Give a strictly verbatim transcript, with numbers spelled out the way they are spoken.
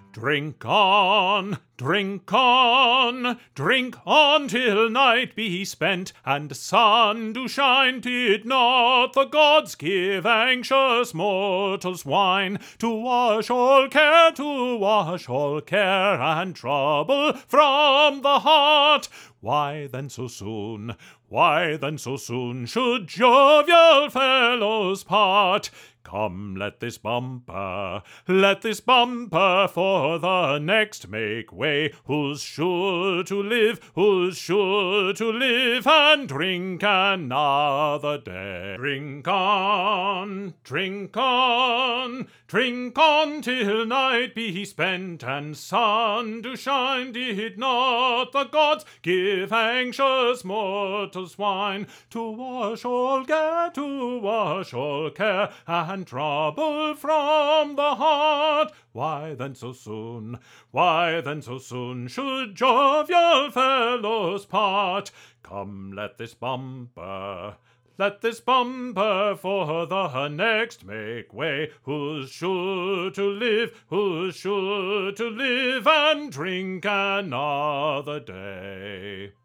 Drink on, drink on, drink on till night be spent, and sun do shine. Did not the gods give anxious mortals wine, to wash all care, to wash all care and trouble from the heart? Why then so soon, why then so soon should jovial fellows part? Come, let this bumper, let this bumper for the next make way. Who's sure to live, who's sure to live and drink another day? Drink on, drink on, drink on till night be spent and sun do shine. Did not the gods give anxious mortals wine, to wash all care, to wash all care and trouble from the heart? Why then so soon, why then so soon should jovial fellows part? Come, let this bumper, let this bumper for the next make way. Who's sure to live, who's sure to live and drink another day?